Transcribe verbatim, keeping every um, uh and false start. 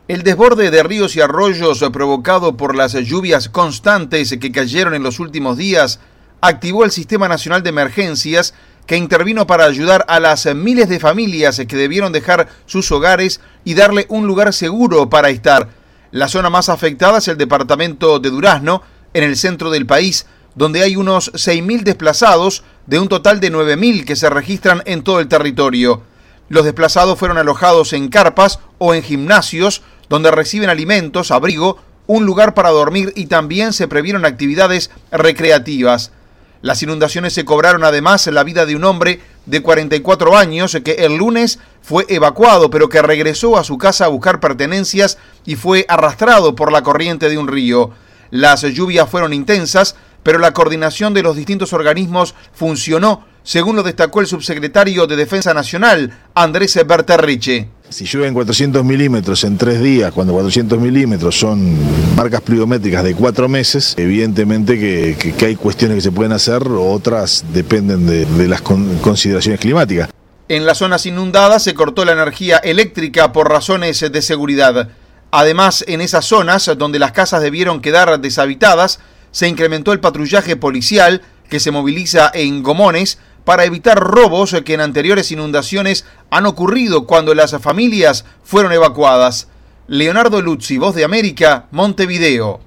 El desborde de ríos y arroyos provocado por las lluvias constantes que cayeron en los últimos días activó el Sistema Nacional de Emergencias, que intervino para ayudar a las miles de familias que debieron dejar sus hogares y darle un lugar seguro para estar. La zona más afectada es el departamento de Durazno, en el centro del país, donde hay unos seis mil desplazados de un total de nueve mil que se registran en todo el territorio. Los desplazados fueron alojados en carpas o en gimnasios, donde reciben alimentos, abrigo, un lugar para dormir y también se previeron actividades recreativas. Las inundaciones se cobraron además la vida de un hombre de cuarenta y cuatro años que el lunes fue evacuado, pero que regresó a su casa a buscar pertenencias y fue arrastrado por la corriente de un río. Las lluvias fueron intensas, pero la coordinación de los distintos organismos funcionó, según lo destacó el subsecretario de Defensa Nacional, Andrés Berterriche. Si llueven cuatrocientos milímetros en tres días, cuando cuatrocientos milímetros son marcas pluviométricas de cuatro meses, evidentemente que, que, que hay cuestiones que se pueden hacer, otras dependen de, de las con, consideraciones climáticas. En las zonas inundadas se cortó la energía eléctrica por razones de seguridad. Además, en esas zonas donde las casas debieron quedar deshabitadas, se incrementó el patrullaje policial que se moviliza en gomones para evitar robos que en anteriores inundaciones han ocurrido cuando las familias fueron evacuadas. Leonardo Luzzi, Voz de América, Montevideo.